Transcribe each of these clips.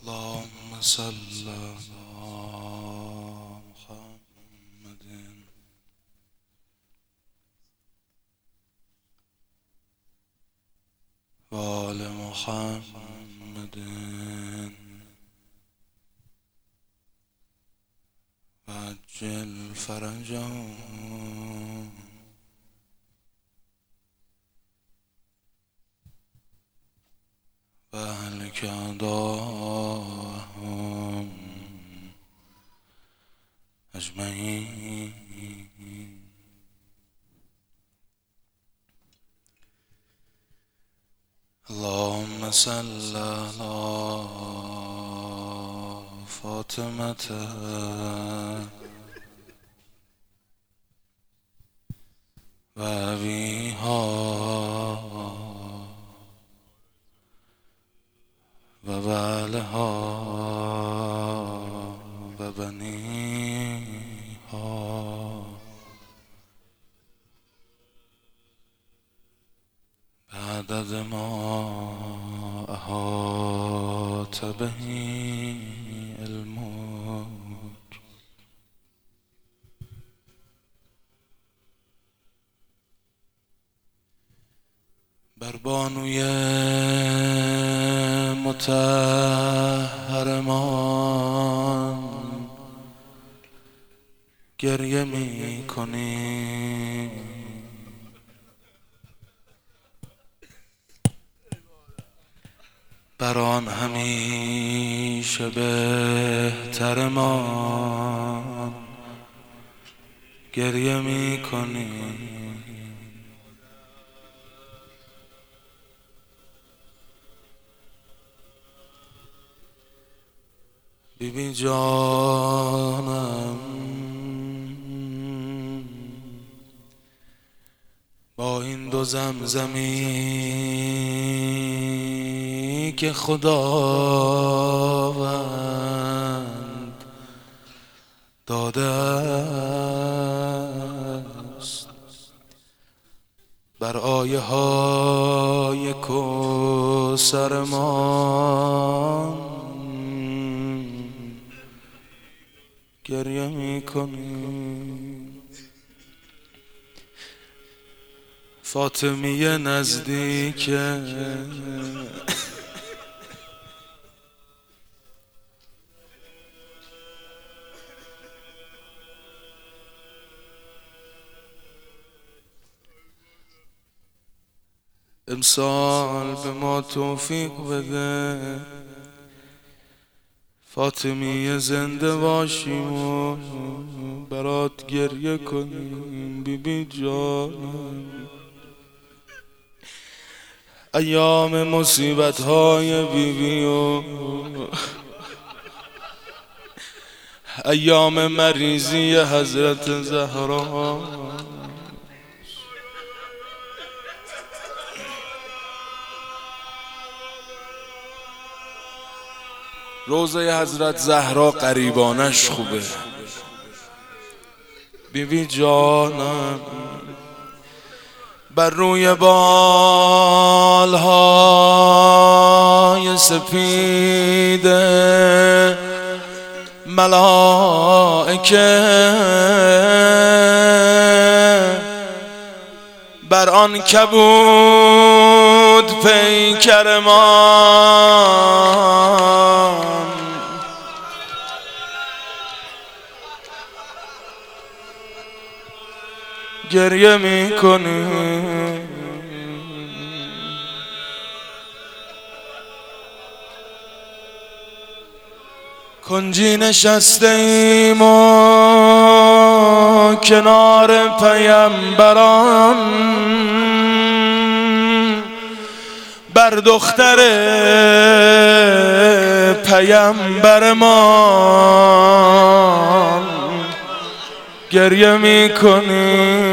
اللهم صل على محمد و آل محمد و عجل فرجهم و اهلک اعداءهم اجمعین. اللهم صل على فاطمة و ابیها و بعلها و بنیها بعدد ما احاط به علمک. بر بانوی مطهرمان گریه می کنی، بر آن همیشه بهترمان گریه می کنی. بیبی جانم با این دو زمزمی که خداوند داده است، بر آیه های کوثرمان گریه میکنی. فاطمیه نزدیک امسال به ما توفیق بده فاطمیه زنده باشیم و برات گریه کنیم. بیبی جانم ایام مصیبت های بیبی و ایام مریضی حضرت زهرا روضه حضرت زهرا قریبانش خوبه. بیبی جانم بر روی بالهای سپید ملائکه بر آن کبود پیکر ما گریه میکنی. کنجی نشسته ایم و کنار پیامبران بر دختر پیامبر ما گریه میکنی.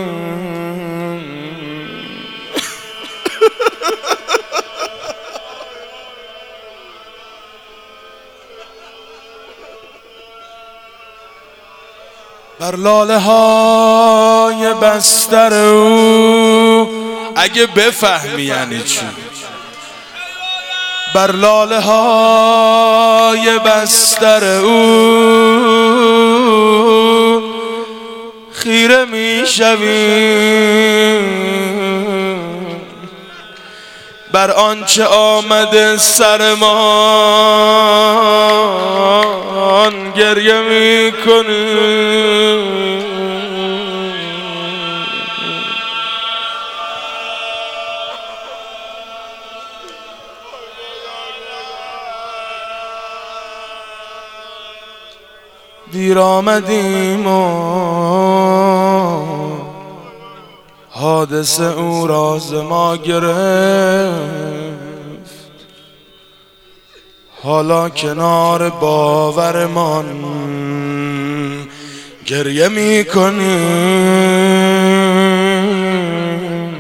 بر لاله های بستر او اگه بفهمی یعنی چی، بر لاله های بستر او خیره می شویم، بر آنچه آمده سرمان گریه می کنیم. دیر آمدیم و حادثه او راز ما گرفت، حالا کنار باورمان گریه می کنیم،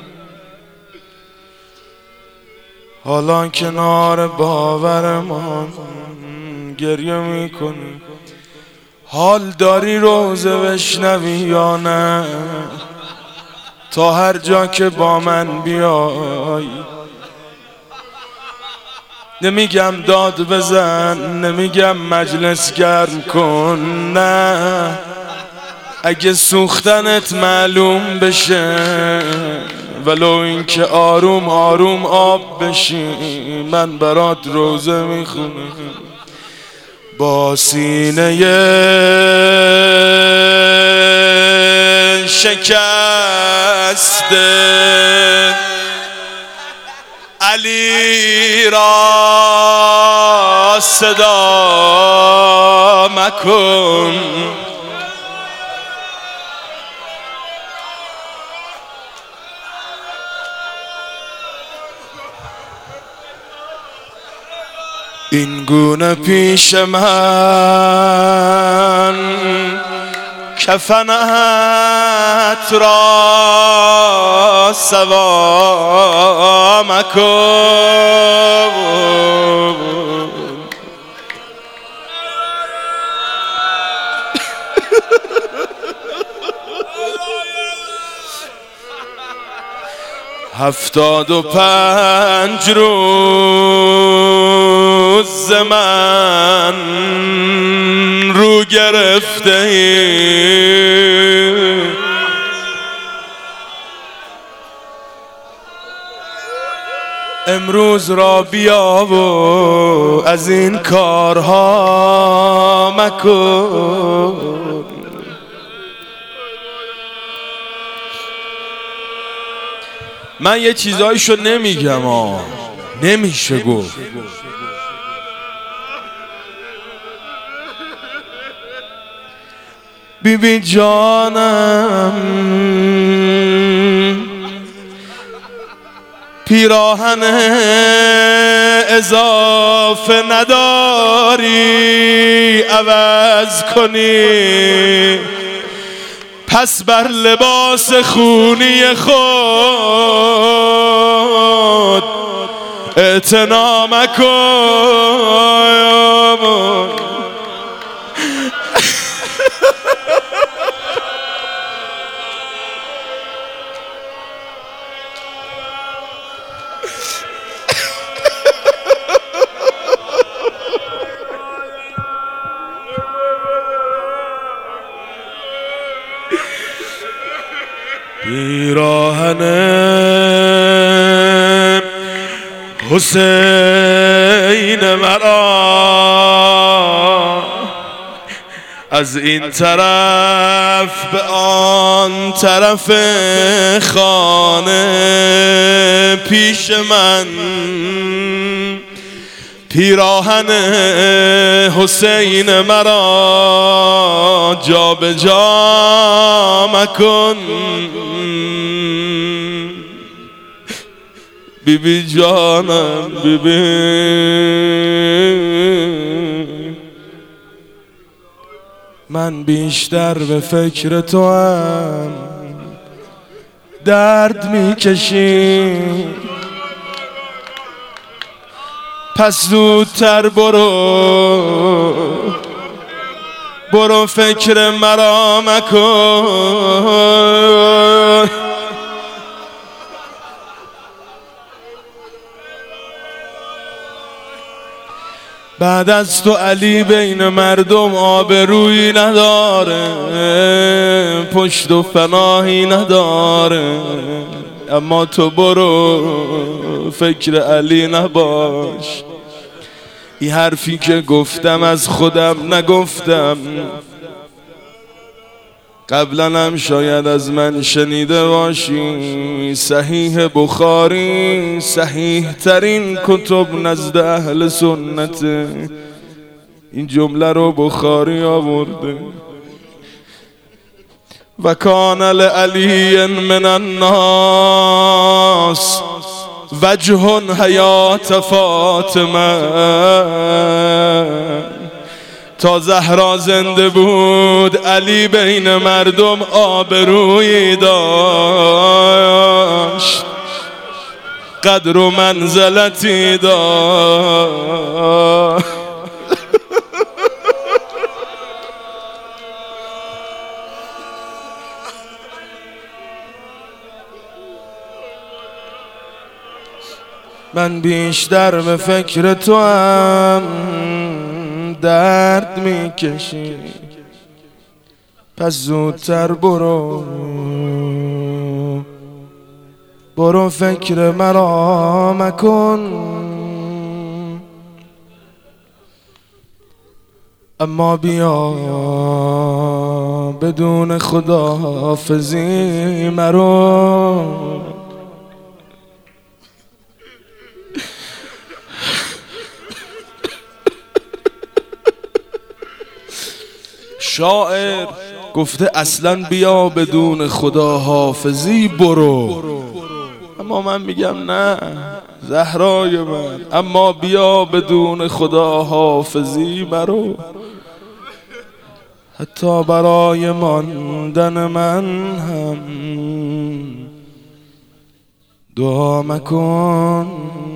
حالا کنار باورمان گریه می کنیم. حال داری روزه بشنوی یا نه؟ تا هر جا که با من بیای، نمیگم داد بزن، نمیگم مجلس گرم کن، نه، اگه سوختنت معلوم بشه ولو اینکه آروم آروم آب بشی، من برات روزه میخونم با سینه شکسته. علی را صدا مکن، این گونه پیش من کفنت را سوا مکن. هفتاد و 75 روز من رو گرفته ای، امروز را بیا و از این کارها مکن. من یه چیزایشو نمیگم نمیشه گفت. بیبی جانم پیراهن اضافه نداری عوض کنی، پس بر لباس خونی خود اعتنا مکن. پیراهن حسین مرا از این طرف به آن طرف خانه پیش من، پیراهن حسین مرا جا به جا مکن. بیبی جانم بیبی، من بیشتر به فکر تو هم درد میکشیم، پس زودتر برو فکر مرا مکن. بعد از تو علی بین مردم آبرویی نداره، پشت و پناهی نداره. اما تو برو فکر علی نباش. این حرفی که گفتم از خودم نگفتم، قبلا هم شاید از من شنیده باشی. صحیح بخاری صحیح ترین کتب نزد اهل سنت، این جمله رو بخاری آورده. و کان لعلی من الناس وجه حیات فاطمه. تا زهرا زنده بود علی بین مردم آبرویی داشت، قدر و منزلتی داشت. من بیشتر به فکر تو هم درد میکشی، پس زودتر برو فکر مرا مکن. اما بیا بدون خداحافظی مرو. شاعر گفته اصلا بیا بدون خداحافظی برو، اما من میگم نه زهرای من، اما بیا بدون خداحافظی مرو. حتی برای ماندن من هم دعا مکن.